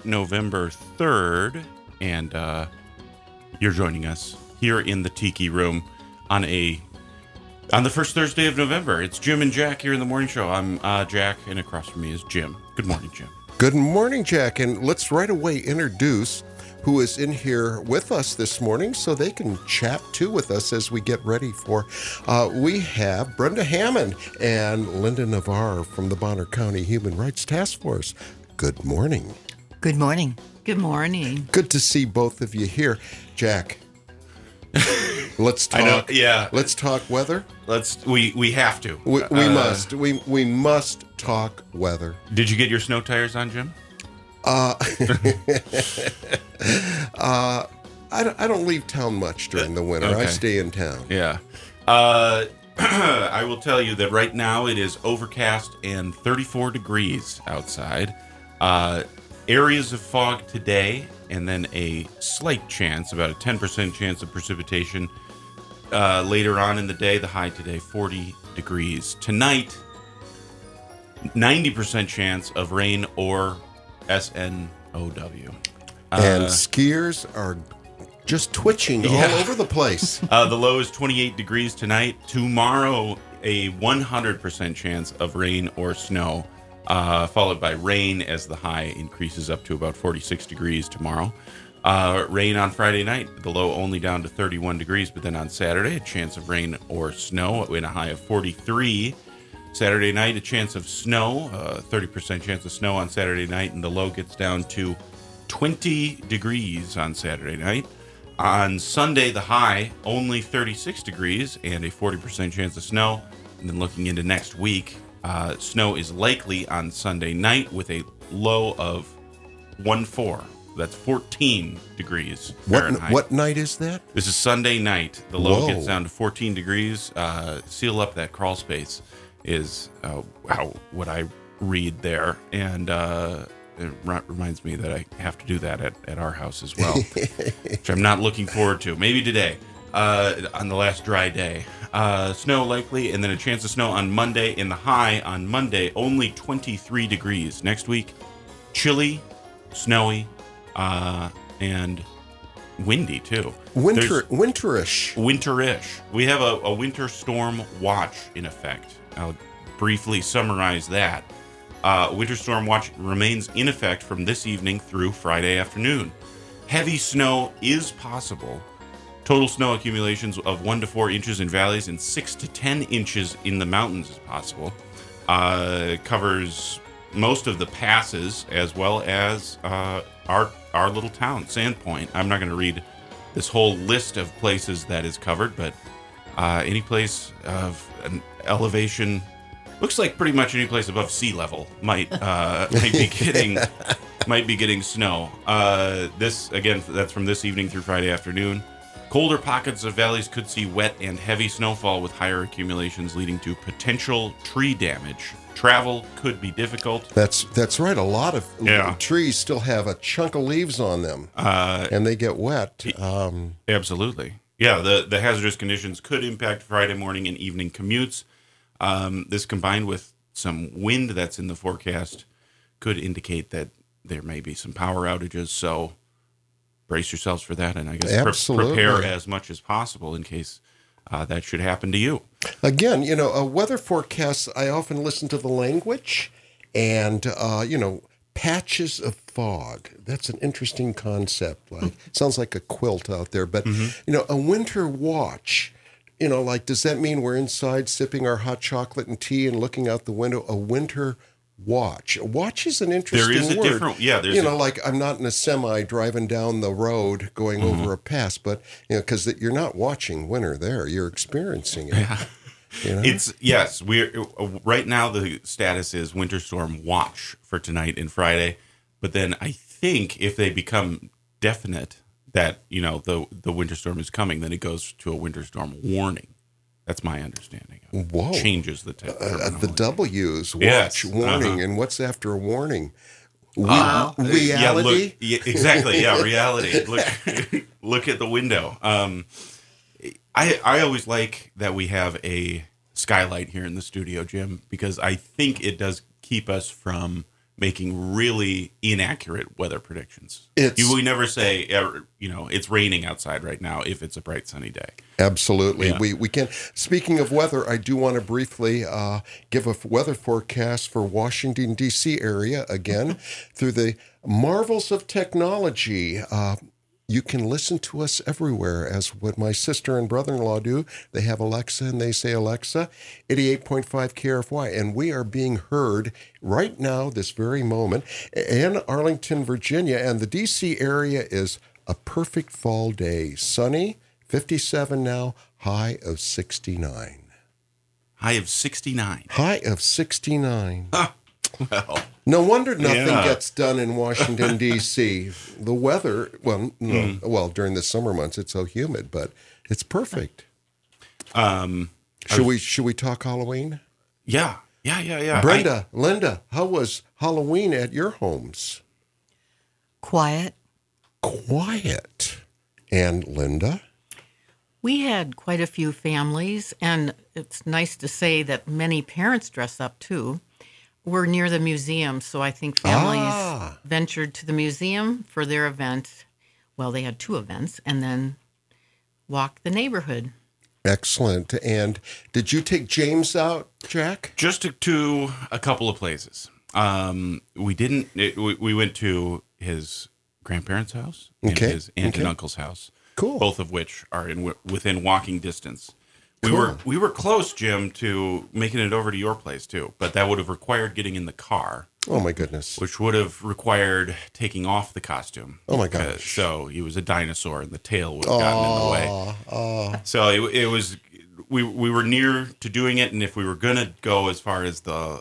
November 3rd, and you're joining us here in the Tiki Room on the first Thursday of November. It's Jim and Jack here in the morning show. I'm Jack, and across from me is Jim. Good morning, Jim. Good morning, Jack, and let's right away introduce who is in here with us this morning so they can chat too with us as we get ready for. We have Brenda Hammond and Linda Navarre from the Bonner County Human Rights Task Force. Good morning. Good morning. Good morning. Good to see both of you here. Jack, let's talk. I know, yeah. Let's talk weather. We have to. We must. We must talk weather. Did you get your snow tires on, Jim? I don't leave town much during the winter. Okay. I stay in town. Yeah. I will tell you that right now it is overcast and 34 degrees outside. Areas of fog today, and then a slight chance, about a 10% chance of precipitation later on in the day. The high today, 40 degrees. Tonight, 90% chance of rain or SNOW. And skiers are just twitching all over the place. The low is 28 degrees tonight. Tomorrow, a 100% chance of rain or snow, followed by rain as the high increases up to about 46 degrees tomorrow. Rain on Friday night, the low only down to 31 degrees, but then on Saturday, a chance of rain or snow in a high of 43. Saturday night, a chance of snow, 30% chance of snow on Saturday night, and the low gets down to 20 degrees on Saturday night. On Sunday, the high, only 36 degrees and a 40% chance of snow. And then looking into next week, snow is likely on Sunday night with a low of 14. That's 14 degrees Fahrenheit. What night is that? This is Sunday night. The low Whoa. gets down to 14 degrees. Seal up that crawl space is what I read there. And it reminds me that I have to do that at our house as well, which I'm not looking forward to. Maybe today, on the last dry day. Snow likely, and then a chance of snow on Monday. And the high on Monday, only 23 degrees. Next week, chilly, snowy, and windy too. Winterish. Winterish. We have a winter storm watch in effect. I'll briefly summarize that. Winter storm watch remains in effect from this evening through Friday afternoon. Heavy snow is possible. Total snow accumulations of 1 to 4 inches in valleys and 6 to 10 inches in the mountains is possible. Covers most of the passes as well as our little town, Sandpoint. I'm not going to read this whole list of places that is covered, but any place of an elevation, looks like pretty much any place above sea level might be getting snow. This again, that's from this evening through Friday afternoon. Colder pockets of valleys could see wet and heavy snowfall with higher accumulations leading to potential tree damage. Travel could be difficult. That's right. A lot of trees still have a chunk of leaves on them, and they get wet. Absolutely. Yeah, the hazardous conditions could impact Friday morning and evening commutes. This combined with some wind that's in the forecast could indicate that there may be some power outages. So brace yourselves for that, and I guess prepare as much as possible in case that should happen to you. Again, weather forecasts, I often listen to the language and, patches of fog. That's an interesting concept. Sounds like a quilt out there. But, a winter watch, does that mean we're inside sipping our hot chocolate and tea and looking out the window? A winter watch. A watch is an interesting word. There is a different, like I'm not in a semi driving down the road going over a pass, but, because you're not watching winter there. You're experiencing it. Yeah. We're right now the status is winter storm watch for tonight and Friday, but then I think if they become definite that the winter storm is coming, then it goes to a winter storm warning. That's my understanding. Whoa! Changes the the W's watch warning, and what's after a warning? Reality. Exactly. Yeah, reality. Look at the window. I always like that we have a skylight here in the studio, Jim, because I think it does keep us from making really inaccurate weather predictions. It's- We never say, it's raining outside right now if it's a bright sunny day. Absolutely. Yeah. We can. Speaking of weather, I do want to briefly give a weather forecast for Washington, D.C. area again through the marvels of technology. You can listen to us everywhere, as what my sister and brother-in-law do. They have Alexa, and they say, Alexa, 88.5 KRFY. And we are being heard right now, this very moment, in Arlington, Virginia. And the D.C. area is a perfect fall day. Sunny, 57 now, high of 69. High of 69. High of 69. Well, No wonder nothing Yeah. gets done in Washington, D.C. The weather, during the summer months, it's so humid, but it's perfect. Should we talk Halloween? yeah. Brenda, Linda, how was Halloween at your homes? Quiet. Quiet. And Linda? We had quite a few families, and it's nice to say that many parents dress up too. We're near the museum, so I think families ventured to the museum for their event. Well, they had two events, and then walked the neighborhood. Excellent. And did you take James out, Jack? Just to a couple of places. We didn't. We went to his grandparents' house and Okay, his aunt and okay. uncle's house. Cool. Both of which are within walking distance. Cool. We were close, Jim, to making it over to your place too, but that would have required getting in the car, Oh, my goodness. which would have required taking off the costume. Oh, my gosh. So he was a dinosaur, and the tail would have gotten in the way. So it was. We were near to doing it, and if we were gonna go as far as the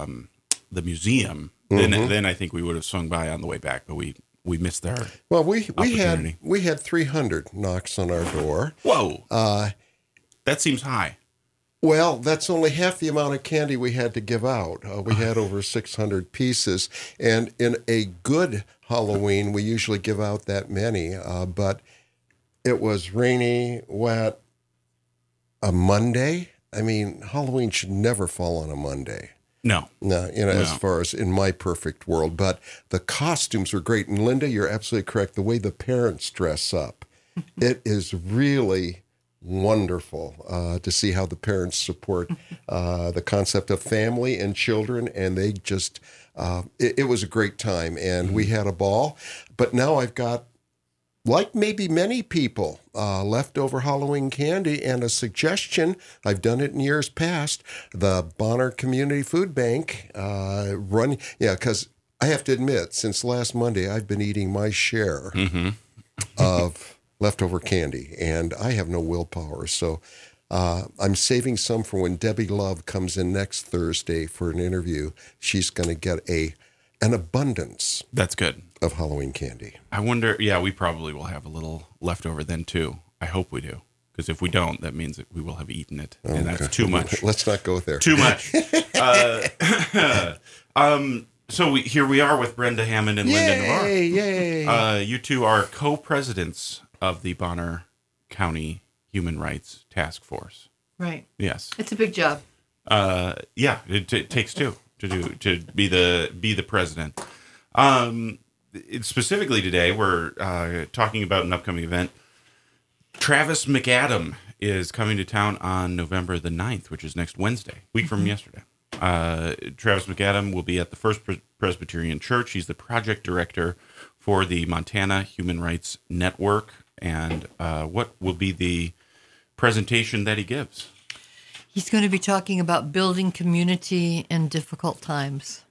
museum, then I think we would have swung by on the way back. But we missed our. Well, we opportunity. had 300 knocks on our door. Whoa. That seems high. Well, that's only half the amount of candy we had to give out. We had over 600 pieces. And in a good Halloween, we usually give out that many. But it was rainy, wet, a Monday. I mean, Halloween should never fall on a Monday. No. No, as far as in my perfect world. But the costumes were great. And Linda, you're absolutely correct. The way the parents dress up, it is really wonderful to see how the parents support the concept of family and children, and they just it was a great time, and we had a ball. But now I've got, like maybe many people, leftover Halloween candy and a suggestion. I've done it in years past. The Bonner Community Food Bank because I have to admit, since last Monday, I've been eating my share of leftover candy, and I have no willpower. So I'm saving some for when Debbie Love comes in next Thursday for an interview. She's going to get an abundance That's good. of Halloween candy. I wonder. Yeah, we probably will have a little leftover then too. I hope we do, because if we don't, that means that we will have eaten it, and that's too much. Let's not go there. Too much. So here we are with Brenda Hammond and Linda Navarre. Yay! You two are co-presidents of the Bonner County Human Rights Task Force. Right. Yes. It's a big job. It takes two to be the president. Specifically today, we're talking about an upcoming event. Travis McAdam is coming to town on November the 9th, which is next Wednesday, week from yesterday. Travis McAdam will be at the First Presbyterian Church. He's the project director for the Montana Human Rights Network. And what will be the presentation that he gives? He's going to be talking about building community in difficult times.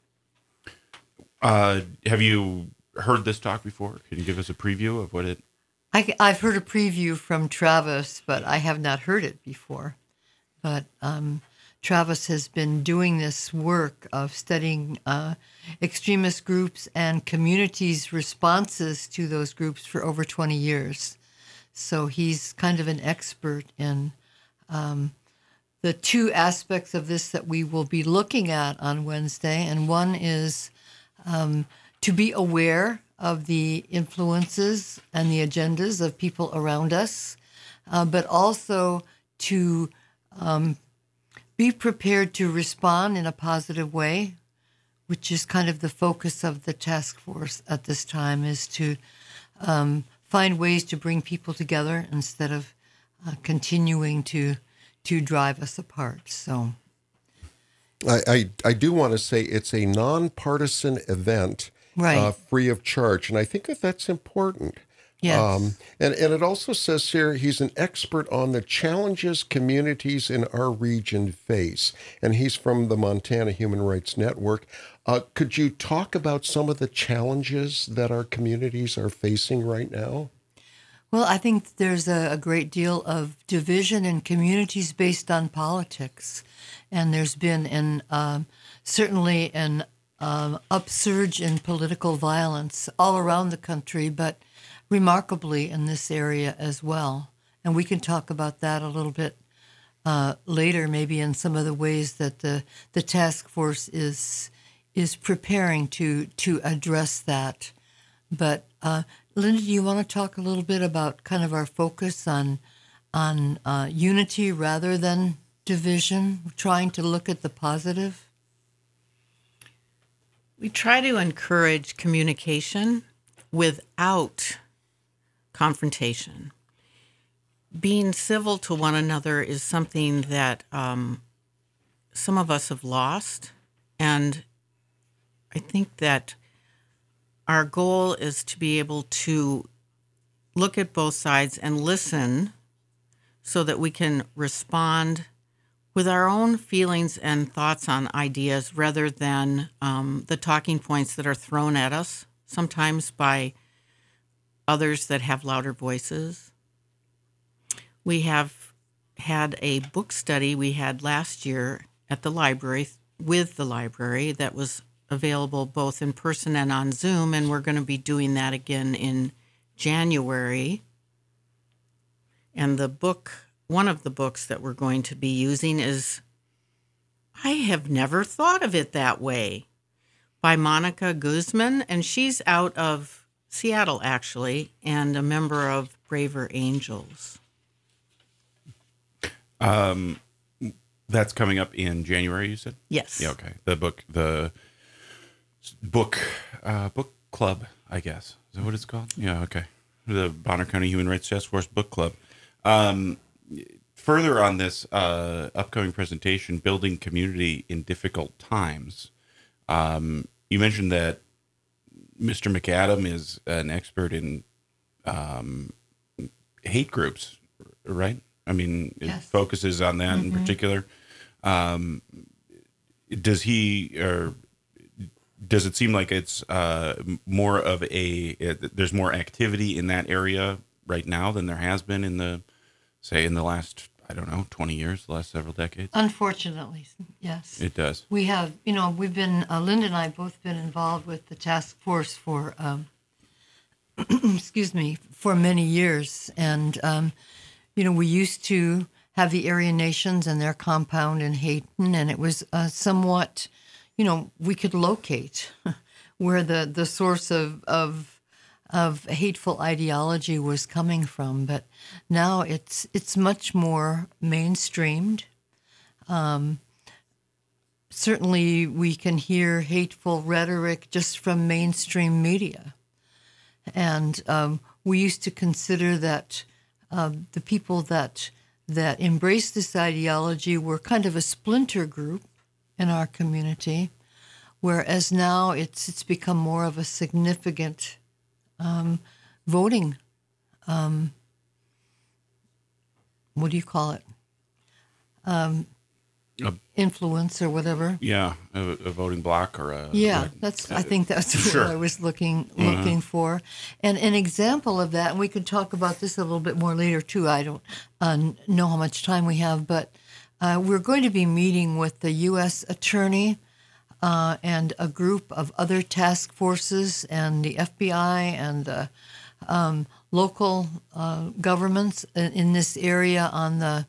Have you heard this talk before? Can you give us a preview of what it... I've heard a preview from Travis, but I have not heard it before. But Travis has been doing this work of studying extremist groups and communities' responses to those groups for over 20 years. So he's kind of an expert in the two aspects of this that we will be looking at on Wednesday. And one is to be aware of the influences and the agendas of people around us, but also to be prepared to respond in a positive way which is kind of the focus of the task force at this time, is to find ways to bring people together instead of continuing to drive us apart. So I do want to say it's a nonpartisan event, Right. Free of charge, and I think that that's important. Yes. And it also says here he's an expert on the challenges communities in our region face, and he's from the Montana Human Rights Network. Could you talk about some of the challenges that our communities are facing right now? Well, I think there's a great deal of division in communities based on politics, and there's been certainly an upsurge in political violence all around the country, but remarkably in this area as well. And we can talk about that a little bit later, maybe in some of the ways that the task force is preparing to address that. But Linda, do you want to talk a little bit about kind of our focus on unity rather than division, trying to look at the positive? We try to encourage communication without confrontation. Being civil to one another is something that some of us have lost, and I think that our goal is to be able to look at both sides and listen so that we can respond with our own feelings and thoughts on ideas rather than the talking points that are thrown at us, sometimes by others that have louder voices. We have had a book study we had last year at the library, with the library, that was available both in person and on Zoom, and we're going to be doing that again in January. And the book, one of the books that we're going to be using is I Have Never Thought of It That Way by Monica Guzman, and she's out of Seattle, actually, and a member of Braver Angels. That's coming up in January, you said? Yes. Yeah, okay. The book club, I guess. Is that what it's called? Yeah, okay. The Bonner County Human Rights Task Force Book Club. Further on this upcoming presentation, Building Community in Difficult Times, you mentioned that Mr. McAdam is an expert in hate groups, right? I mean, it Yes. focuses on that in particular. Does he, or does it seem like it's more of there's more activity in that area right now than there has been in the last, I don't know, 20 years, the last several decades? Unfortunately, yes. It does. We have, we've been, Linda and I both been involved with the task force for, for many years. And, we used to have the Aryan Nations and their compound in Hayton, and it was somewhat, we could locate where the source of hateful ideology was coming from. But now it's much more mainstreamed. Certainly we can hear hateful rhetoric just from mainstream media. And we used to consider that the people that embraced this ideology were kind of a splinter group in our community, whereas now it's become more of a significant voting, what do you call it? Influence or whatever. Yeah, a voting bloc or a... Yeah, I think that's Sure. what I was looking for. And an example of that, and we could talk about this a little bit more later too, I don't know how much time we have, but we're going to be meeting with the U.S. Attorney and a group of other task forces and the FBI and the local governments in this area on the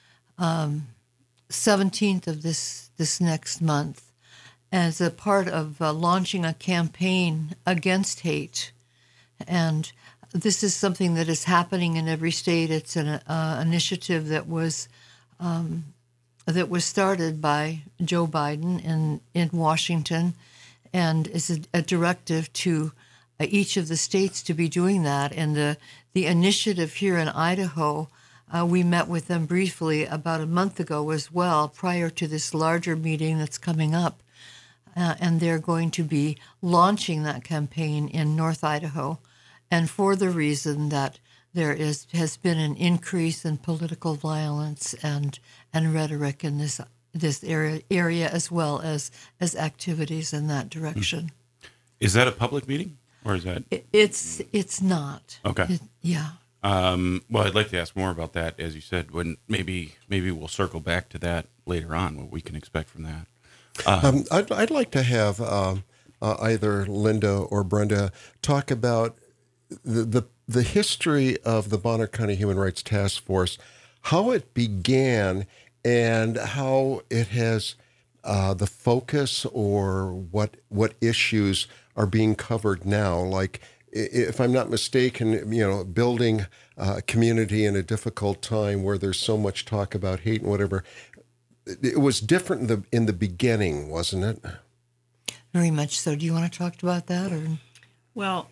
17th of this next month as a part of launching a campaign against hate. And this is something that is happening in every state. It's an initiative that was started by Joe Biden in Washington, and is a directive to each of the states to be doing that. And the initiative here in Idaho, we met with them briefly about a month ago as well, prior to this larger meeting that's coming up. And they're going to be launching that campaign in North Idaho, and for the reason that there has been an increase in political violence and rhetoric in this area as well as activities in that direction. Is that a public meeting, or is that? It's not. Okay. Yeah. Well, I'd like to ask more about that, as you said. When maybe we'll circle back to that later on, what we can expect from that. I'd like to have either Linda or Brenda talk about the history of the Bonner County Human Rights Task Force, how it began, and how it has the focus or what issues are being covered now. Like, if I'm not mistaken, building a community in a difficult time where there's so much talk about hate and whatever. It was different in the beginning, wasn't it? Very much so. Do you want to talk about that, or? Well,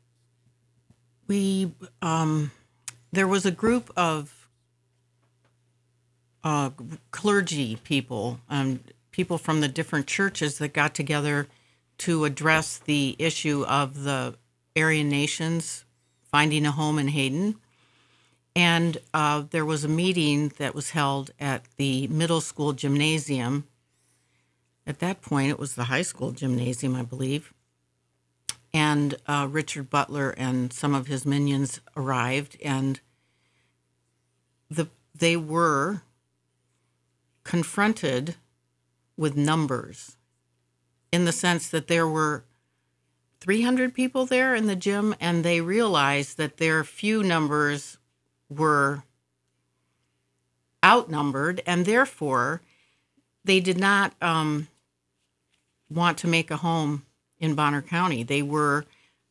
we there was a group of clergy people, people from the different churches that got together to address the issue of the Aryan nations finding a home in Hayden. And there was a meeting that was held at the middle school gymnasium. At that point, it was the high school gymnasium, I believe. And Richard Butler and some of his minions arrived, and they were confronted with numbers, in the sense that there were 300 people there in the gym, and they realized that their few numbers were outnumbered, and therefore they did not want to make a home in Bonner County. They were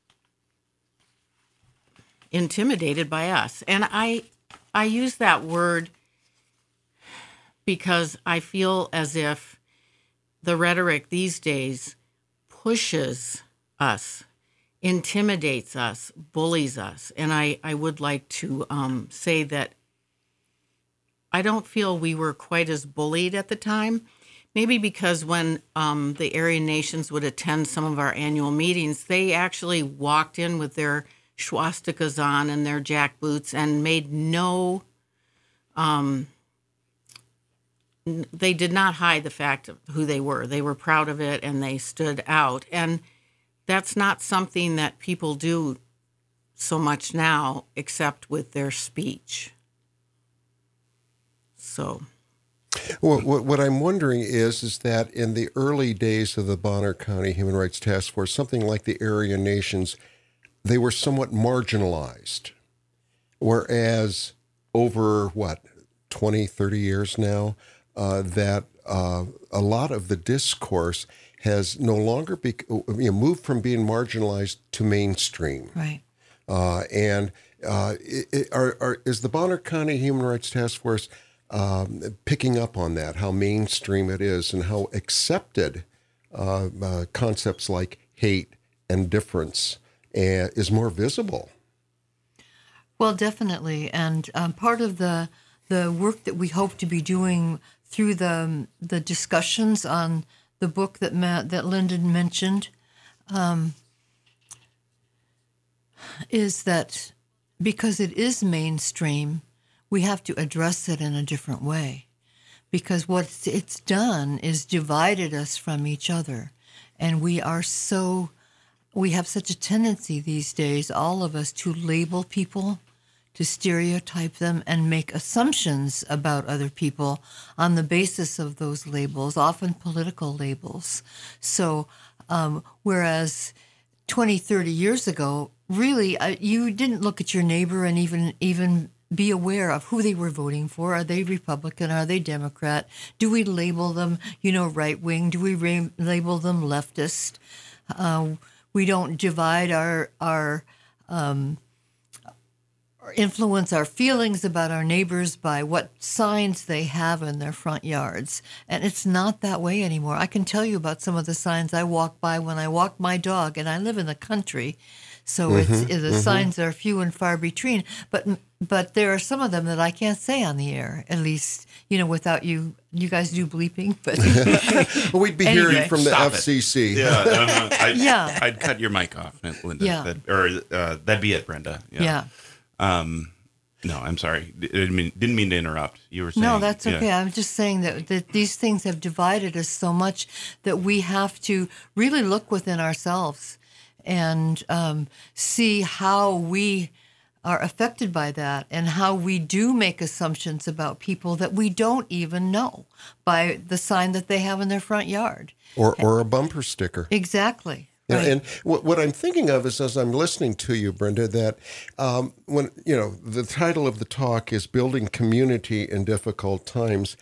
intimidated by us. And I use that word because I feel as if the rhetoric these days pushes us, intimidates us, bullies us. And I would like to say that I don't feel we were quite as bullied at the time. Maybe because when the Aryan nations would attend some of our annual meetings, they actually walked in with their swastikas on and their jack boots and made no, they did not hide the fact of who they were. They were proud of it and they stood out. And that's not something that people do so much now, except with their speech. So, well, what I'm wondering is that in the early days of the Bonner County Human Rights Task Force, something like the Aryan nations, they were somewhat marginalized. Whereas over, 20, 30 years now, that a lot of the discourse has no longer moved from being marginalized to mainstream. Right. And is the Bonner County Human Rights Task Force picking up on that, how mainstream it is and how accepted concepts like hate and difference is more visible? Well, definitely. And part of the work that we hope to be doing through the discussions on the book that Lyndon mentioned is that because it is mainstream, we have to address it in a different way. Because what it's done is divided us from each other. And we have such a tendency these days, all of us, to label people, to stereotype them, and make assumptions about other people on the basis of those labels, often political labels. So whereas 20, 30 years ago, really, you didn't look at your neighbor and even be aware of who they were voting for. Are they Republican? Are they Democrat? Do we label them, right-wing? Do we label them leftist? We don't divide our influence our feelings about our neighbors by what signs they have in their front yards. And it's not that way anymore. I can tell you about some of the signs I walk by when I walk my dog, and I live in the country, so the signs are few and far between. But there are some of them that I can't say on the air, at least, without you. You guys do bleeping, but well, we'd be anyway. hearing from the Stop FCC. Yeah, I'd cut your mic off, Linda. Yeah. That'd be it, Brenda. Yeah. No, I'm sorry. Didn't mean to interrupt. You were saying. No, that's okay. I'm just saying that these things have divided us so much that we have to really look within ourselves and see how we are affected by that and how we do make assumptions about people that we don't even know by the sign that they have in their front yard. Or a bumper sticker. Exactly. Yeah, Right. and what I'm thinking of is, as I'm listening to you, Brenda, that when the title of the talk is "Building Community in Difficult Times,"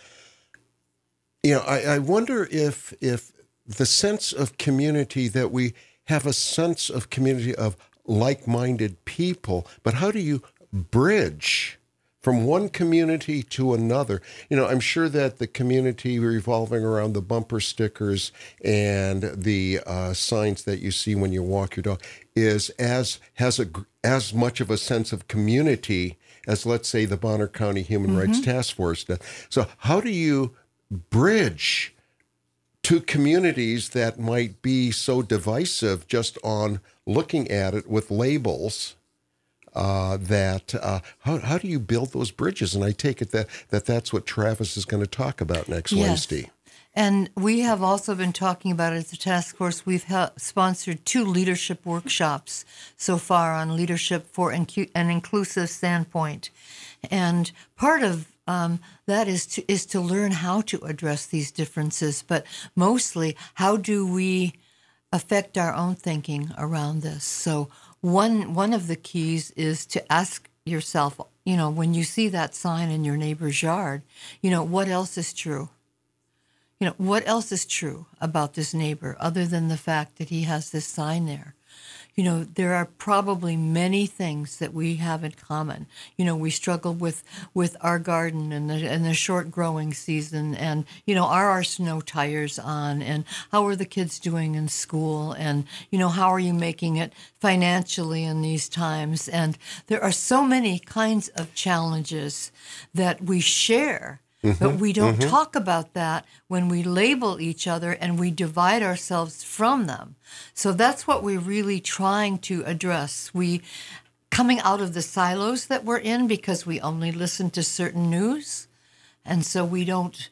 I wonder if the sense of community, that we have a sense of community of like-minded people, but how do you bridge from one community to another? I'm sure that the community revolving around the bumper stickers and the signs that you see when you walk your dog has as much of a sense of community as, let's say, the Bonner County Human Rights Task Force does. So how do you bridge to communities that might be so divisive just on looking at it with labels? How do you build those bridges? And I take it that's what Travis is going to talk about next Wednesday. And we have also been talking about it at the task force. We've sponsored 2 leadership workshops so far on leadership for an inclusive standpoint. And part of that is to learn how to address these differences, but mostly how do we affect our own thinking around this. So one of the keys is to ask yourself, when you see that sign in your neighbor's yard, what else is true? What else is true about this neighbor other than the fact that he has this sign there? There are probably many things that we have in common. We struggle with our garden and the short growing season, and are our snow tires on, and how are the kids doing in school, and how are you making it financially in these times? And there are so many kinds of challenges that we share. But we don't talk about that when we label each other and we divide ourselves from them. So that's what we're really trying to address. Coming out of the silos that we're in because we only listen to certain news, and so we don't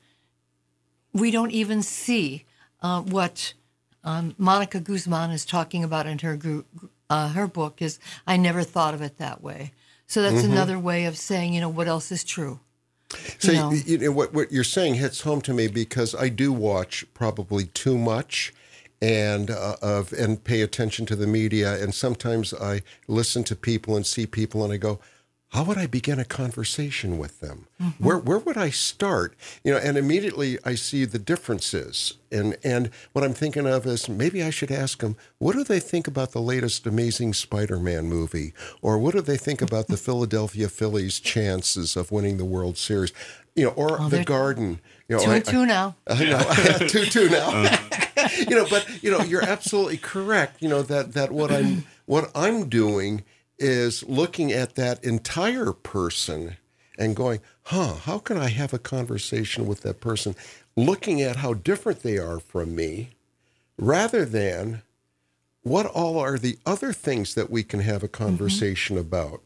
even see what Monica Guzman is talking about in her book. Is I never thought of it that way. So that's another way of saying, what else is true. So what you're saying hits home to me, because I do watch probably too much and pay attention to the media, and sometimes I listen to people and see people and I go, how would I begin a conversation with them? Where would I start? And immediately I see the differences. And what I'm thinking of is maybe I should ask them, what do they think about the latest Amazing Spider-Man movie? Or what do they think about the Philadelphia Phillies' chances of winning the World Series? Or the Garden. 2-2 now. I know, I have 2-2 now. But you're absolutely correct. That what I'm doing is looking at that entire person and going, how can I have a conversation with that person? Looking at how different they are from me, rather than what all are the other things that we can have a conversation about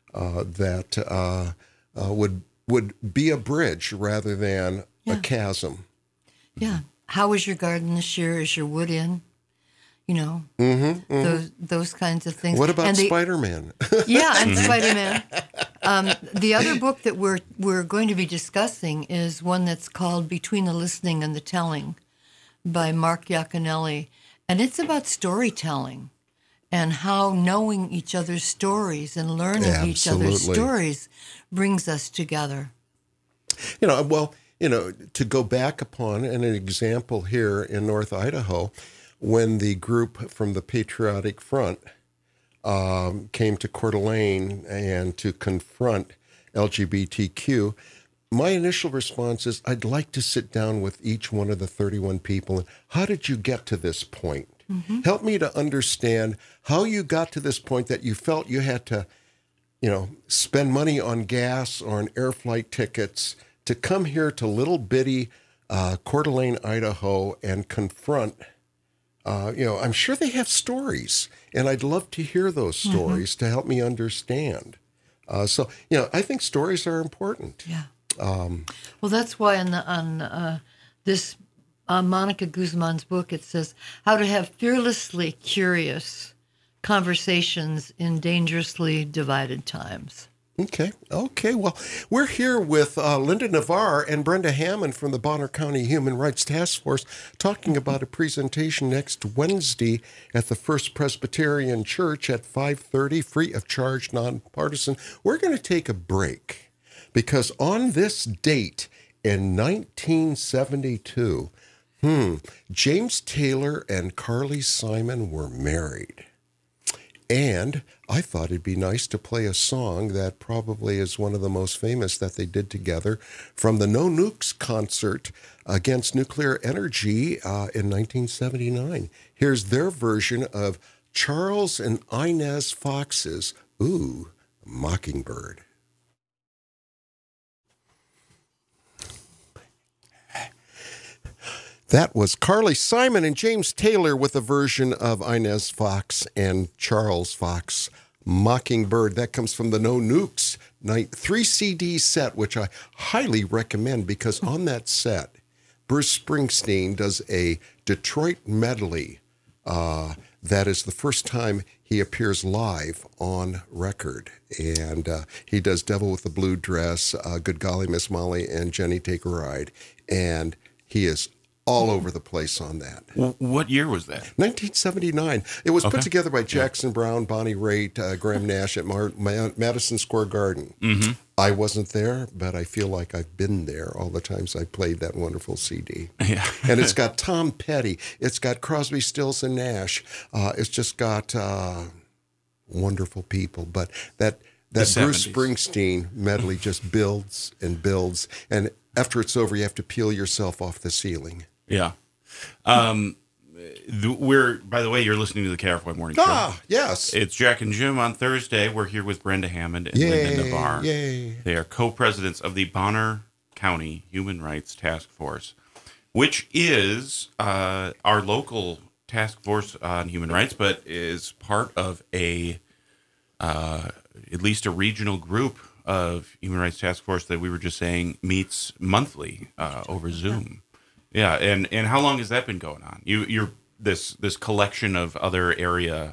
that would be a bridge rather than a chasm. Yeah. How is your garden this year? Is your wood in? Those kinds of things. What about Spider-Man? Yeah, and Spider-Man. The other book that we're going to be discussing is one that's called Between the Listening and the Telling by Mark Iaconelli. And it's about storytelling and how knowing each other's stories and learning each other's stories brings us together. To go back upon an example here in North Idaho, when the group from the Patriotic Front came to Coeur d'Alene and to confront LGBTQ, my initial response is, I'd like to sit down with each one of the 31 people. And how did you get to this point? Help me to understand how you got to this point that you felt you had to, spend money on gas or on air flight tickets to come here to little bitty Coeur d'Alene, Idaho, and confront. I'm sure they have stories, and I'd love to hear those stories to help me understand. So I think stories are important. Yeah. Well, that's why on this Monica Guzman's book, it says how to have fearlessly curious conversations in dangerously divided times. Okay. Well, we're here with Linda Navarre and Brenda Hammond from the Bonner County Human Rights Task Force talking about a presentation next Wednesday at the First Presbyterian Church at 5:30, free of charge, nonpartisan. We're going to take a break because on this date in 1972, James Taylor and Carly Simon were married. And I thought it'd be nice to play a song that probably is one of the most famous that they did together from the No Nukes concert against nuclear energy in 1979. Here's their version of Charles and Inez Fox's Mockingbird. That was Carly Simon and James Taylor with a version of Inez Fox and Charles Fox, Mockingbird. That comes from the No Nukes 3 CD set, which I highly recommend because on that set, Bruce Springsteen does a Detroit medley. That is the first time he appears live on record. And he does Devil with the Blue Dress, Good Golly Miss Molly, and Jenny Take a Ride. And he is all over the place on that. What year was that? 1979. It was put together by Jackson Browne, Bonnie Raitt, Graham Nash at Madison Square Garden. Mm-hmm. I wasn't there, but I feel like I've been there all the times I played that wonderful CD. Yeah. And it's got Tom Petty. It's got Crosby, Stills, and Nash. It's just got wonderful people. But that Bruce 70s. Springsteen medley just builds and builds. And after it's over, you have to peel yourself off the ceiling. Yeah. By the way, you're listening to the KRFY Morning Show. Yes. It's Jack and Jim on Thursday. We're here with Brenda Hammond and Linda Navarre. Yay. They are co-presidents of the Bonner County Human Rights Task Force, which is our local task force on human rights, but is part of at least a regional group of human rights task force that we were just saying meets monthly over Zoom. Yeah, and how long has that been going on? You're this collection of other area,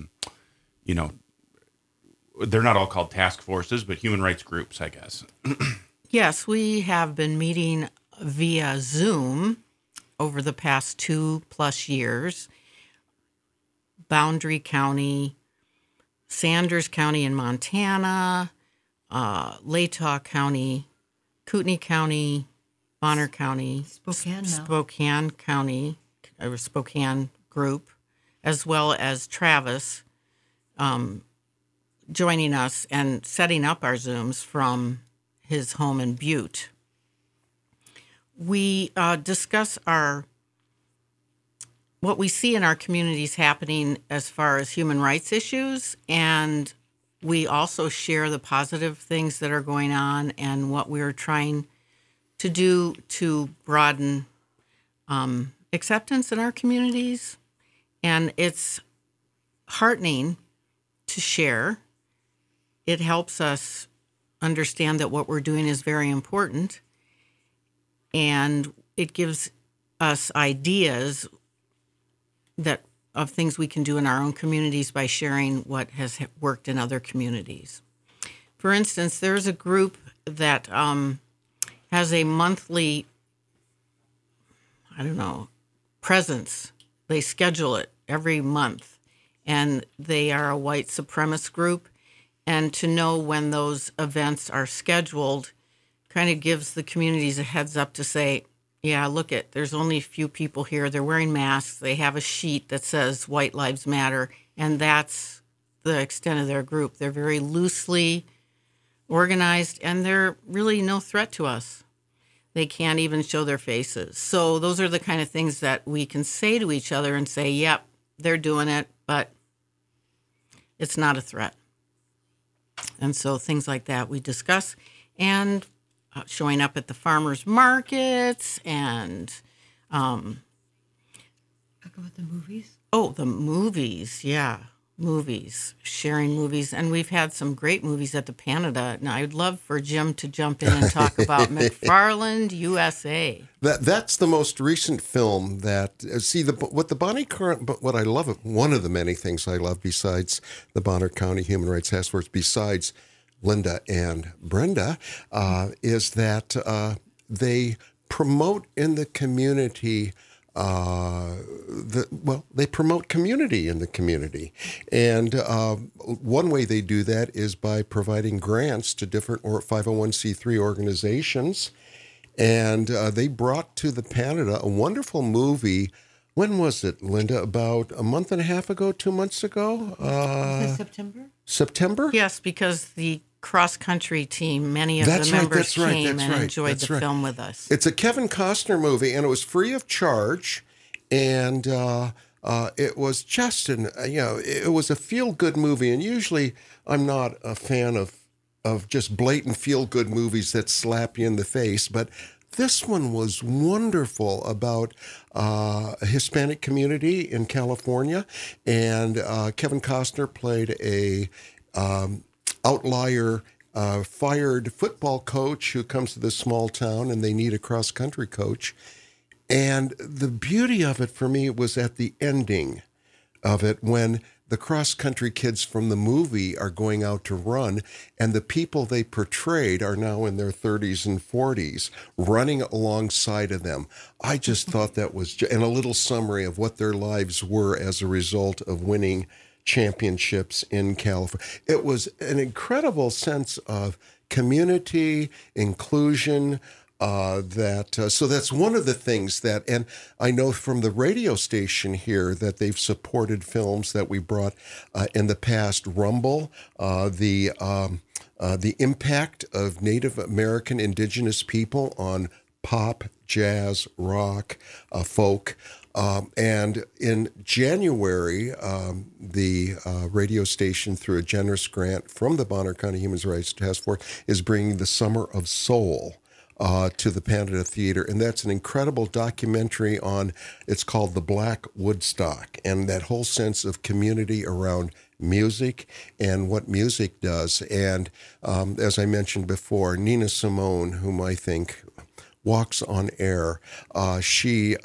they're not all called task forces, but human rights groups, I guess. Yes, we have been meeting via Zoom over the past 2+ years. Boundary County, Sanders County in Montana, Latah County, Kootenai County, Bonner County, Spokane County, or Spokane group, as well as Travis joining us and setting up our Zooms from his home in Butte. We discuss what we see in our communities happening as far as human rights issues, and we also share the positive things that are going on and what we're trying to do to broaden acceptance in our communities. And it's heartening to share. It helps us understand that what we're doing is very important, and it gives us ideas of things we can do in our own communities by sharing what has worked in other communities. For instance, there's a group that has a monthly, presence. They schedule it every month, and they are a white supremacist group. And to know when those events are scheduled kind of gives the communities a heads up to say, yeah, there's only a few people here. They're wearing masks. They have a sheet that says White Lives Matter, and that's the extent of their group. They're very loosely organized, and they're really no threat to us. They can't even show their faces. So those are the kind of things that we can say to each other and say, yep, they're doing it, but it's not a threat. And so things like that we discuss. And showing up at the farmers markets and... Talk about the movies? Oh, the movies, yeah. Movies, sharing movies. And we've had some great movies at the Canada. Now, I'd love for Jim to jump in and talk about McFarland USA. That's the most recent film that, what the Bonner County, what I love, one of the many things I love besides the Bonner County Human Rights Task Force, besides Linda and Brenda, is that they promote in the community they promote community in the community. And one way they do that is by providing grants to different 501c3 organizations. And they brought to the Canada a wonderful movie. When was it, Linda? About a month and a half ago, 2 months ago? Was it September? September? Yes, because the cross-country team, many of the members came and enjoyed the film with us. It's a Kevin Costner movie, and it was free of charge, and it was just it was a feel-good movie. And usually, I'm not a fan of just blatant feel-good movies that slap you in the face, but this one was wonderful about a Hispanic community in California, and Kevin Costner played a outlier fired football coach who comes to this small town, and they need a cross-country coach. And the beauty of it for me was at the ending of it, when the cross-country kids from the movie are going out to run, and the people they portrayed are now in their 30s and 40s, running alongside of them. I just thought that was, and a little summary of what their lives were as a result of winning championships in California. It was an incredible sense of community, inclusion, so that's one of the things that, and I know from the radio station here that they've supported films that we brought in the past. Rumble, the impact of Native American indigenous people on pop, jazz, rock, folk. And in January, the radio station, through a generous grant from the Bonner County Human Rights Task Force, is bringing the Summer of Soul to the Canada Theater. And that's an incredible documentary on, it's called The Black Woodstock, and that whole sense of community around music and what music does. And as I mentioned before, Nina Simone, whom I think walks on air, she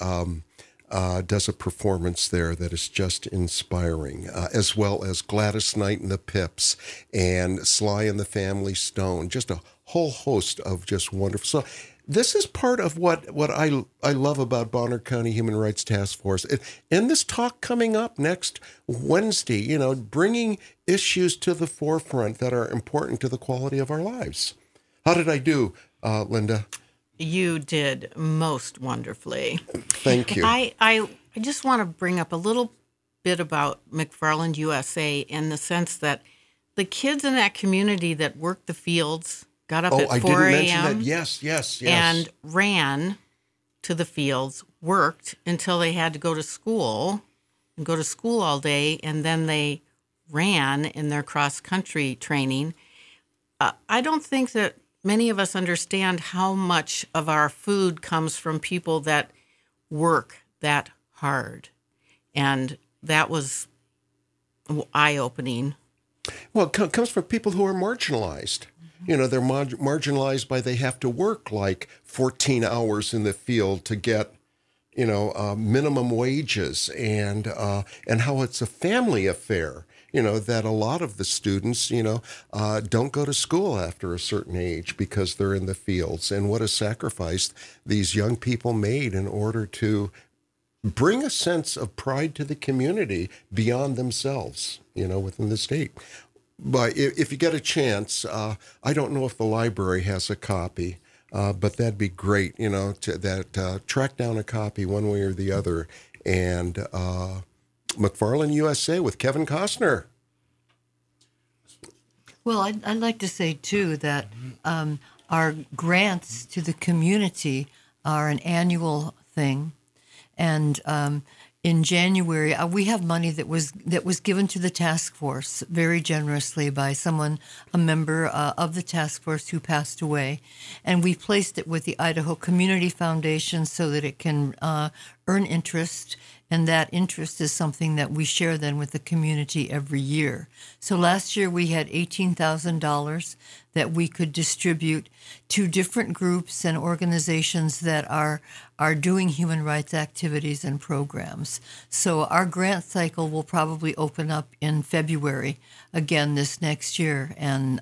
does a performance there that is just inspiring, as well as Gladys Knight and the Pips and Sly and the Family Stone, just a whole host of just wonderful. So this is part of what I love about Bonner County Human Rights Task Force. And this talk coming up next Wednesday, bringing issues to the forefront that are important to the quality of our lives. How did I do, Linda? You did most wonderfully. Thank you. I just want to bring up a little bit about McFarland USA, in the sense that the kids in that community that worked the fields got up at 4 a.m. Yes. And ran to the fields, worked until they had to go to school, and go to school all day, and then they ran in their cross-country training. I don't think that many of us understand how much of our food comes from people that work that hard. And that was eye-opening. Well, it comes from people who are marginalized. They're marginalized by, they have to work like 14 hours in the field to get, minimum wages, and how it's a family affair. That a lot of the students, don't go to school after a certain age because they're in the fields, and what a sacrifice these young people made in order to bring a sense of pride to the community beyond themselves, within the state. But if you get a chance, I don't know if the library has a copy, but that'd be great, track down a copy one way or the other. And McFarland USA with Kevin Costner. Well, I'd like to say, too, that our grants to the community are an annual thing. And in January, we have money that was given to the task force very generously by a member of the task force who passed away. And we placed it with the Idaho Community Foundation so that it can earn interest. And that interest is something that we share then with the community every year. So last year we had $18,000 that we could distribute to different groups and organizations that are doing human rights activities and programs. So our grant cycle will probably open up in February again this next year, and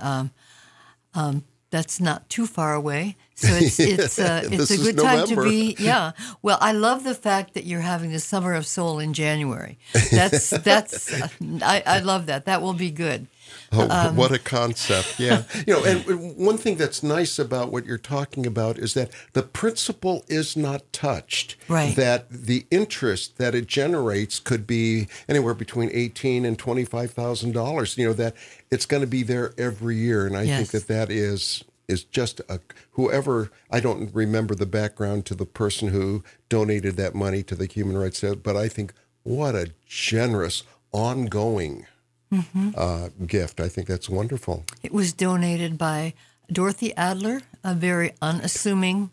that's not too far away. So it's a good time to be. Yeah. Well, I love the fact that you're having the Summer of Soul in January. That's I love that. That will be good. Oh, what a concept. Yeah. And one thing that's nice about what you're talking about is that the principle is not touched. Right. That the interest that it generates could be anywhere between $18,000 and $25,000, that it's going to be there every year. And I think that is just whoever, I don't remember the background to the person who donated that money to the Human Rights Center, but I think what a generous, ongoing gift. I think that's wonderful. It was donated by Dorothy Adler, a very unassuming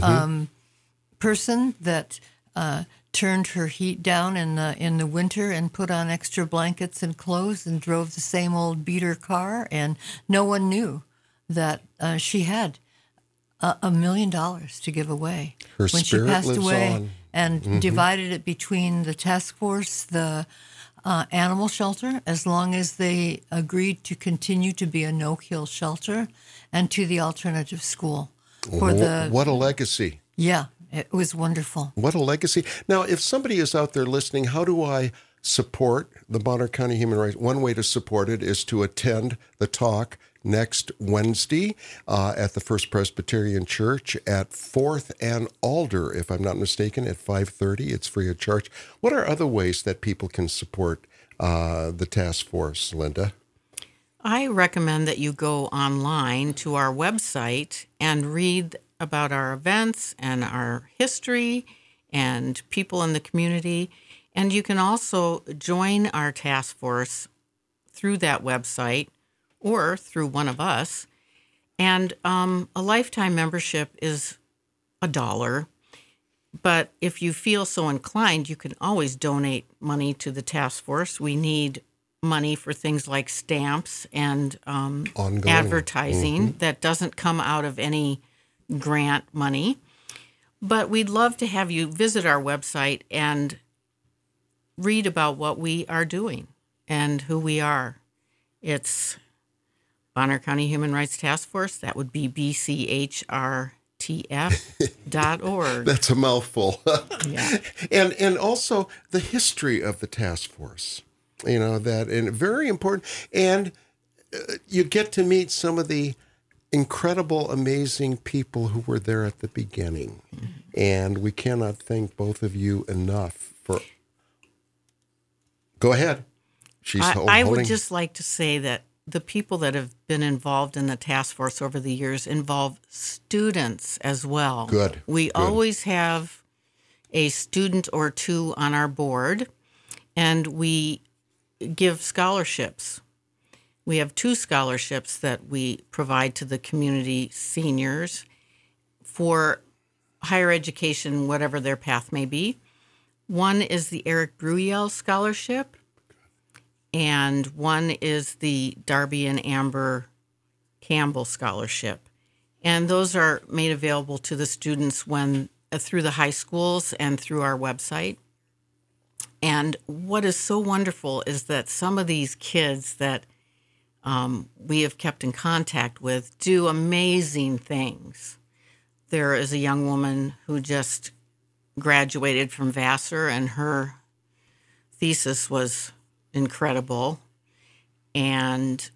person that turned her heat down in the winter and put on extra blankets and clothes and drove the same old beater car, and no one knew that she had $1 million to give away. Her when she spirit passed lives away on. And divided it between the task force, the animal shelter, as long as they agreed to continue to be a no-kill shelter, and to the alternative school. What a legacy. Yeah, it was wonderful. What a legacy. Now, if somebody is out there listening, how do I support the Bonner County Human Rights? One way to support it is to attend the talk next Wednesday at the First Presbyterian Church at 4th and Alder, if I'm not mistaken, at 5:30. It's free of charge. What are other ways that people can support the task force, Linda? I recommend that you go online to our website and read about our events and our history and people in the community. And you can also join our task force through that website or through one of us. And a lifetime membership is $1. But if you feel so inclined, you can always donate money to the task force. We need money for things like stamps and advertising that doesn't come out of any grant money. But we'd love to have you visit our website and read about what we are doing and who we are. It's Bonner County Human Rights Task Force. That would be bchrtf.org. That's a mouthful. Yeah. And also the history of the task force. And very important. And you get to meet some of the incredible, amazing people who were there at the beginning. Mm-hmm. And we cannot thank both of you enough for... Go ahead. I would just like to say that the people that have been involved in the task force over the years involve students as well. Good. We always have a student or two on our board, and we give scholarships. We have 2 scholarships that we provide to the community seniors for higher education, whatever their path may be. One is the Eric Bruyel Scholarship, and one is the Darby and Amber Campbell Scholarship. And those are made available to the students through the high schools and through our website. And what is so wonderful is that some of these kids that we have kept in contact with do amazing things. There is a young woman who just graduated from Vassar, and her thesis was incredible. And,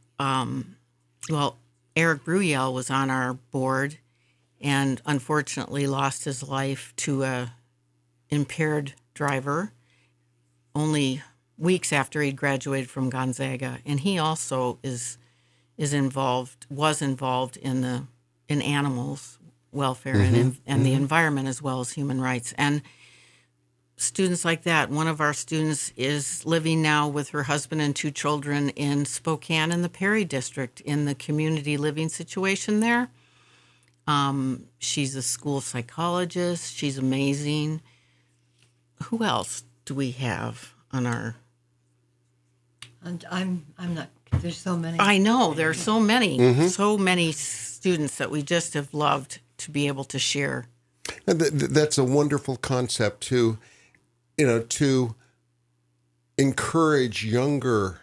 Eric Bruyel was on our board and unfortunately lost his life to a impaired driver only weeks after he'd graduated from Gonzaga. And he also is was involved in animals welfare and the environment as well as human rights. And students like that, one of our students is living now with her husband and 2 children in Spokane in the Perry District in the community living situation there. She's a school psychologist. She's amazing. Who else do we have on our... And I'm not, there's so many. I know, there are so many students that we just have loved to be able to share. And that's a wonderful concept to encourage younger,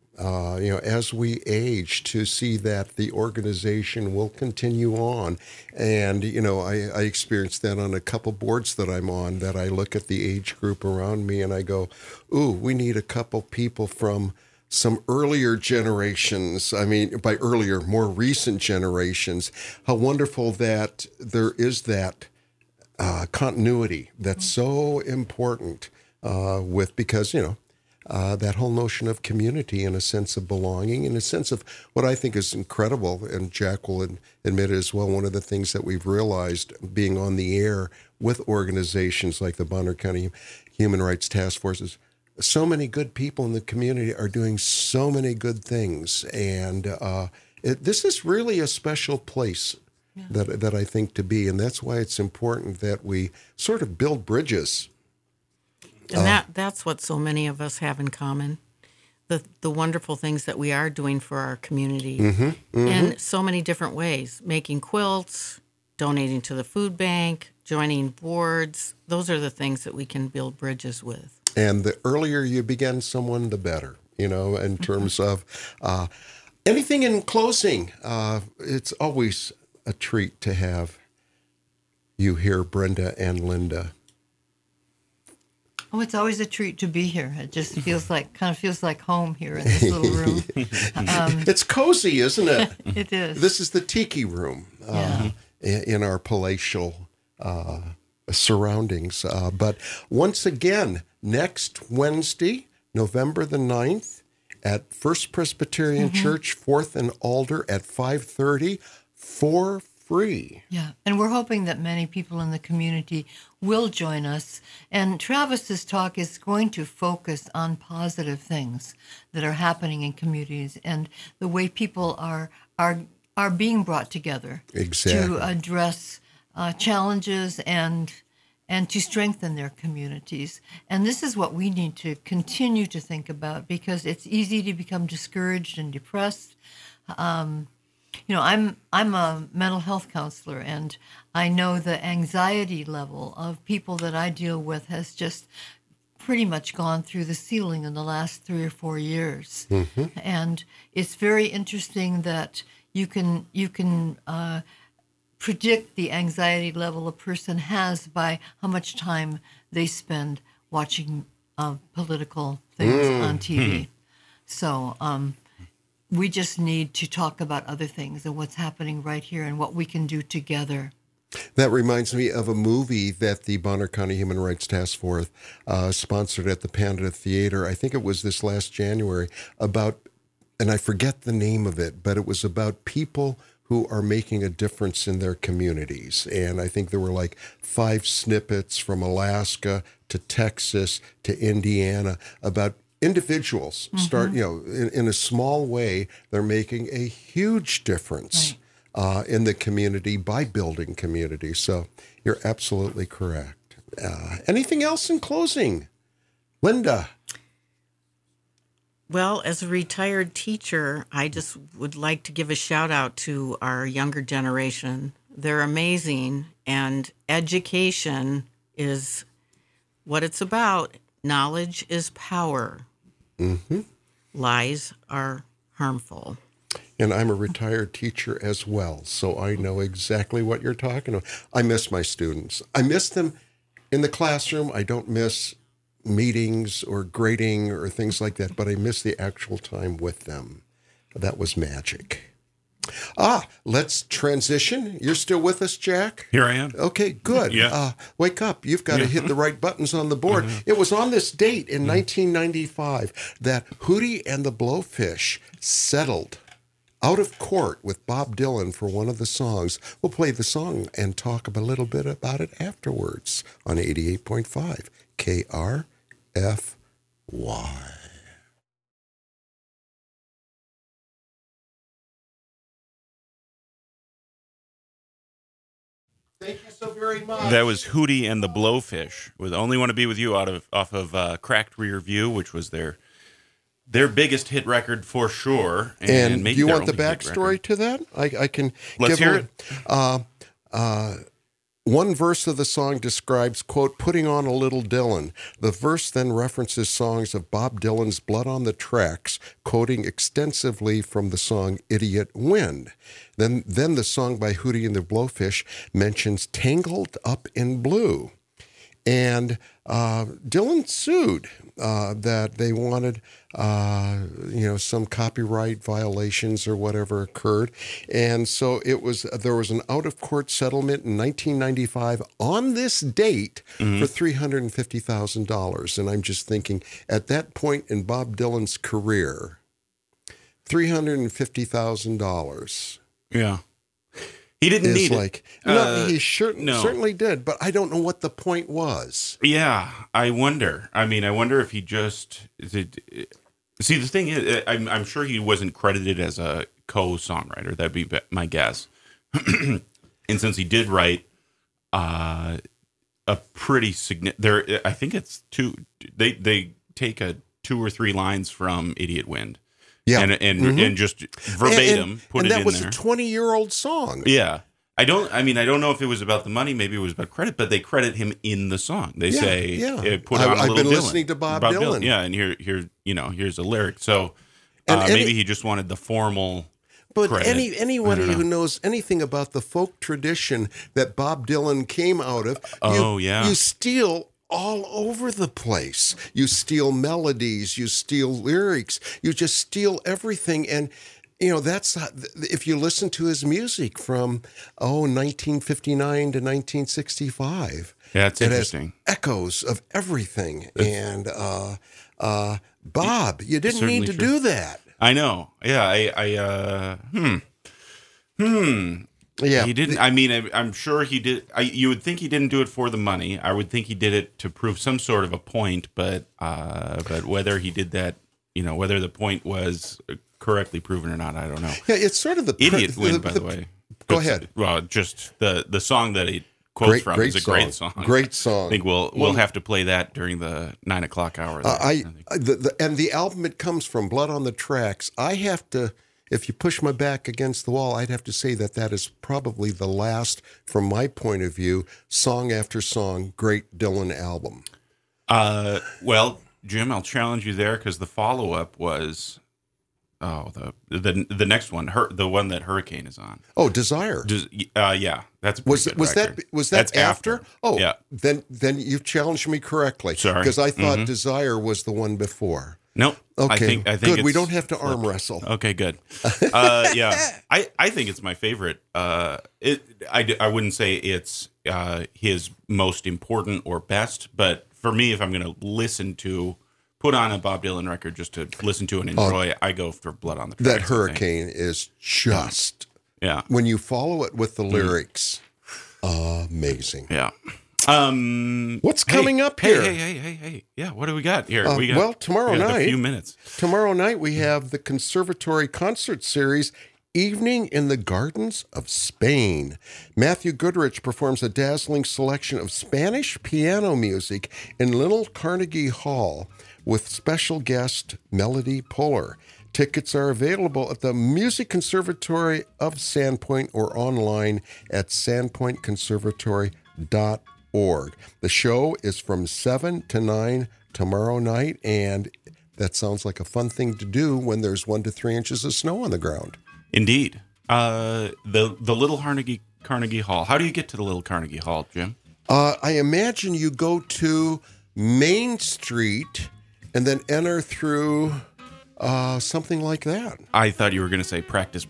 as we age, to see that the organization will continue on. And, I experienced that on a couple boards that I'm on, that I look at the age group around me and I go, ooh, we need a couple people from some earlier generations. I mean, by earlier, more recent generations. How wonderful that there is that continuity that's so important because that whole notion of community and a sense of belonging and a sense of what I think is incredible, and Jack will admit it as well, one of the things that we've realized being on the air with organizations like the Bonner County Human Rights Task Force is so many good people in the community are doing so many good things. And this is really a special place that I think to be. And that's why it's important that we sort of build bridges. And that's what so many of us have in common. The wonderful things that we are doing for our community in so many different ways. Making quilts, donating to the food bank, joining boards. Those are the things that we can build bridges with. And the earlier you begin someone, the better, in terms of anything in closing. It's always a treat to have you here, Brenda and Linda. Oh, it's always a treat to be here. It just feels like home here in this little room. It's cozy, isn't it? It is. This is the tiki room in our palatial surroundings. But once again, next Wednesday, November the 9th, at First Presbyterian Church, 4th and Alder at 5:30 for free. Yeah, and we're hoping that many people in the community will join us. And Travis's talk is going to focus on positive things that are happening in communities and the way people are being brought together to address challenges and to strengthen their communities. And this is what we need to continue to think about, because it's easy to become discouraged and depressed. I'm a mental health counselor, and I know the anxiety level of people that I deal with has just pretty much gone through the ceiling in the last 3 or 4 years. And it's very interesting that you can predict the anxiety level a person has by how much time they spend watching political things on TV. So we just need to talk about other things and what's happening right here and what we can do together. That reminds me of a movie that the Bonner County Human Rights Task Force sponsored at the Panda Theater. I think it was this last January, about, and I forget the name of it, but it was about people who are making a difference in their communities. And I think there were like 5 snippets from Alaska to Texas to Indiana about individuals start, in a small way, they're making a huge difference in the community by building community. So you're absolutely correct. Anything else in closing? Linda? Well, as a retired teacher, I just would like to give a shout out to our younger generation. They're amazing, and education is what it's about. Knowledge is power. Lies are harmful. And I'm a retired teacher as well, so I know exactly what you're talking about. I miss my students. I miss them in the classroom. I don't miss meetings or grading or things like that, but I miss the actual time with them. That was magic. Let's transition. You're still with us, Jack? Here I am. Okay, good. Yeah. Wake up. You've got to hit the right buttons on the board. It was on this date in 1995 that Hootie and the Blowfish settled Out of Court with Bob Dylan for one of the songs. We'll play the song and talk a little bit about it afterwards on 88.5 KRFY. Thank you so very much. That was Hootie and the Blowfish with "Only Want to Be With You" off of Cracked Rear View, which was their biggest hit record for sure. And do maybe you their want the only hit backstory record. to that? I can Let's give hear it. One verse of the song describes, quote, putting on a little Dylan. The verse then references songs of Bob Dylan's Blood on the Tracks, quoting extensively from the song Idiot Wind. Then the song by Hootie and the Blowfish mentions Tangled Up in Blue. And Dylan sued that they wanted, some copyright violations or whatever occurred. And so there was an out-of-court settlement in 1995 on this date for $350,000. And I'm just thinking, at that point in Bob Dylan's career, $350,000. Yeah. He didn't need it. No, he certainly did, but I don't know what the point was. Yeah, I wonder. I wonder if he just... See, the thing is, I'm sure he wasn't credited as a co-songwriter. That'd be my guess. And since he did write a pretty significant... I think it's two... They take 2 or 3 lines from Idiot Wind. Yeah. And just verbatim put it in there. And that was a 20-year-old song. Yeah. I don't know if it was about the money, maybe it was about credit, but they credit him in the song. They say, put on a little I've been Dylan. listening to Bob Dylan. Yeah, and here's a lyric. So And maybe he just wanted the formal But credit. anybody who knows anything about the folk tradition that Bob Dylan came out of, you steal all over the place. You steal melodies, you steal lyrics, you just steal everything. And, that's if you listen to his music from, 1959 to 1965. Yeah, it's interesting. It has echoes of everything. And Bob, you didn't need to do that. I know. Yeah, Yeah, he didn't. I'm sure he did. You would think he didn't do it for the money. I would think he did it to prove some sort of a point. But whether he did that, whether the point was correctly proven or not, I don't know. Yeah, it's sort of the Idiot Wind, by the way. Go ahead. Well, just the song that he quotes from is a great song. Great song. I think we'll have to play that during the 9 o'clock hour. And the album it comes from, Blood on the Tracks. I have to. If you push my back against the wall, I'd have to say that is probably the last, from my point of view, song after song, great Dylan album. Well, Jim, I'll challenge you there because the follow-up was, the next one, the one that Hurricane is on. Oh, Desire. Yeah, that's a pretty good record. Was that after? Oh, yeah. Then you've challenged me correctly. Sorry, because I thought Desire was the one before. Nope. Okay, I think good. We don't have to arm wrestle. Okay, good. Yeah, I think it's my favorite. I wouldn't say it's his most important or best, but for me, if I'm going to put on a Bob Dylan record just to listen to and enjoy, I go for Blood on the Tracks. That Hurricane is just, when you follow it with the lyrics, amazing. Yeah. What's coming up here? Hey. Yeah, what do we got here? Tomorrow night. A few minutes. Tomorrow night we have the Conservatory Concert Series, Evening in the Gardens of Spain. Matthew Goodrich performs a dazzling selection of Spanish piano music in Little Carnegie Hall with special guest Melody Puller. Tickets are available at the Music Conservatory of Sandpoint or online at sandpointconservatory.org. The show is from 7 to 9 tomorrow night, and that sounds like a fun thing to do when there's 1 to 3 inches of snow on the ground. Indeed. The Little Carnegie Hall. How do you get to the Little Carnegie Hall, Jim? I imagine you go to Main Street and then enter through something like that. I thought you were going to say practice.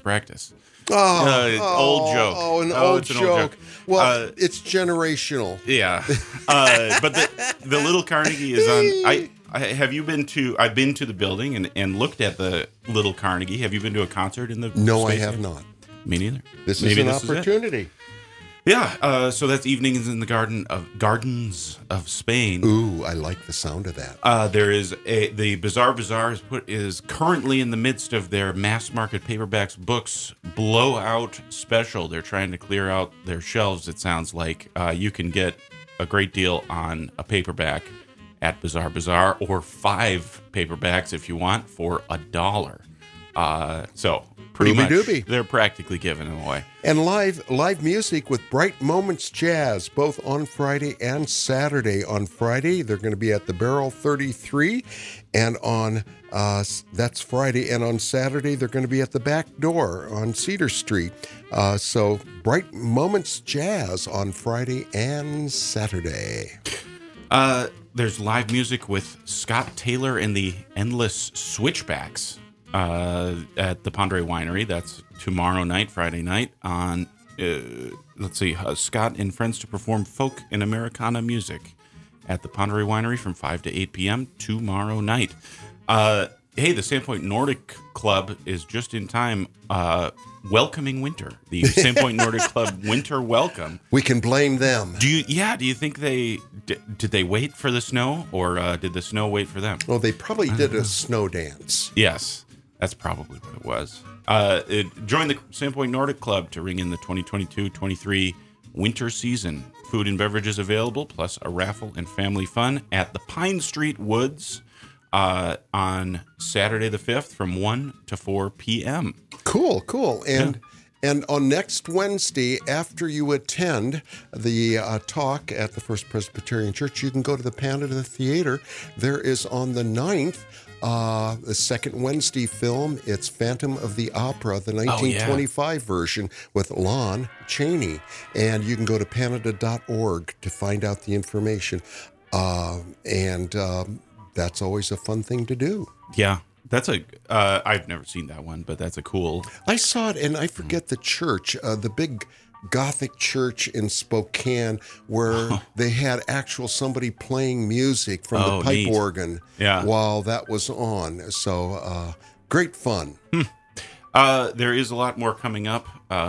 Old joke. An old joke. Well, it's generational. Yeah. But the Little Carnegie is on. Have you been to? I've been to the building and looked at the little Carnegie. Have you been to a concert in the? No, I space have here? not. Me neither. This Maybe is an this is it. opportunity. Yeah. So that's Evenings in the Gardens of Spain. Ooh, I like the sound of that. There is the Bizarre Bazaar is currently in the midst of their mass market paperbacks books blowout special. They're trying to clear out their shelves. It sounds like you can get a great deal on a paperback at Bizarre Bazaar, or 5 paperbacks if you want for $1. So pretty Doobie much doobie. they're practically giving them away. And live music with Bright Moments Jazz, both on Friday and Saturday. On Friday, they're going to be at the Barrel 33, and on that's Friday. And on Saturday, they're going to be at the Back Door on Cedar Street. So Bright Moments Jazz on Friday and Saturday. There's live music with Scott Taylor and the Endless Switchbacks at the Pondere Winery. That's tomorrow night, Friday night. On Scott and friends to perform folk and Americana music at the Pondere Winery from 5 to 8 p.m. tomorrow night. Hey, the Sandpoint Nordic Club is just in time welcoming winter. The Sandpoint Nordic Club Winter Welcome. We can blame them. Do you think did they wait for the snow, or did the snow wait for them? Well, they probably did a snow dance. Yes, that's probably what it was. Join the Sandpoint Nordic Club to ring in the 2022-23 winter season. Food and beverages available, plus a raffle and family fun at the Pine Street Woods on Saturday the 5th from 1 to 4 p.m. Cool. And on next Wednesday, after you attend the talk at the First Presbyterian Church, you can go to the Panda Theater. There is on the 9th, the second Wednesday film. It's Phantom of the Opera, the 1925 version with Lon Chaney. And you can go to Canada.org to find out the information. That's always a fun thing to do. Yeah, that's I've never seen that one, but that's a cool. I saw it, and I forget the church, the big Gothic church in Spokane, where they had somebody playing music from the pipe neat. organ while that was on. So great fun. There is a lot more coming up.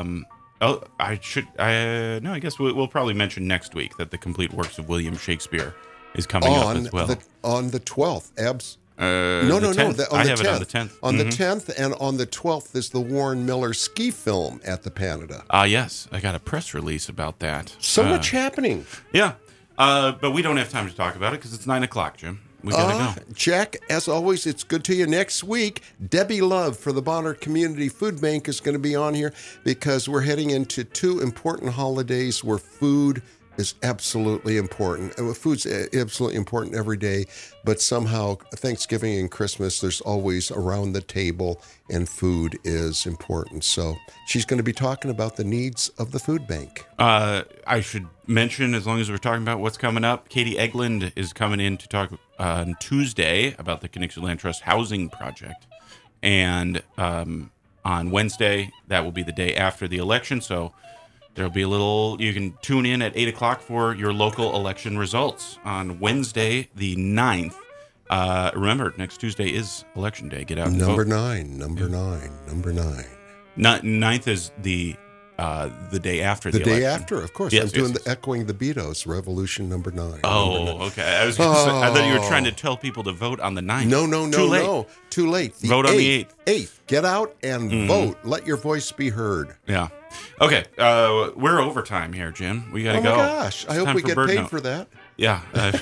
I guess we'll probably mention next week that the complete works of William Shakespeare is coming up as well. On the 12th. No. I have it on the 10th. On the 10th and on the 12th is the Warren Miller ski film at the Canada. Yes. I got a press release about that. So much happening. Yeah. But we don't have time to talk about it because it's 9 o'clock, Jim. We got to go. Jack, as always, it's good to you. Next week, Debbie Love for the Bonner Community Food Bank is going to be on here because we're heading into 2 important holidays where food is absolutely important. Food's absolutely important every day, but somehow Thanksgiving and Christmas, there's always around the table, and food is important. So she's going to be talking about the needs of the food bank. I should mention, as long as we're talking about what's coming up, Katie Egeland is coming in to talk on Tuesday about the Connection Land Trust housing project. And on Wednesday, that will be the day after the election, so there'll be you can tune in at 8 o'clock for your local election results on Wednesday, the 9th. Remember, next Tuesday is election day. Get out and vote. Number nine. 9th is the day after the election. The day after, of course. Yes, I'm echoing the Beatles, Revolution number 9. Okay. I was going to say, I thought you were trying to tell people to vote on the 9th. No. Too late. Vote on the 8th. 8th. Get out and vote. Let your voice be heard. Yeah. Okay. We're overtime here, Jim. We got to go. Oh, my gosh. I hope we get paid for that. Yeah.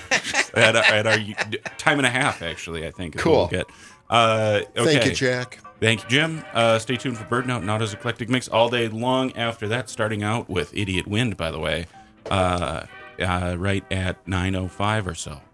At our time and a half, actually, I think. Cool. We'll get. Okay. Thank you, Jack. Thank you, Jim. Stay tuned for Bird Note, Nada's Eclectic Mix all day long after that, starting out with Idiot Wind, by the way, right at 9:05 or so.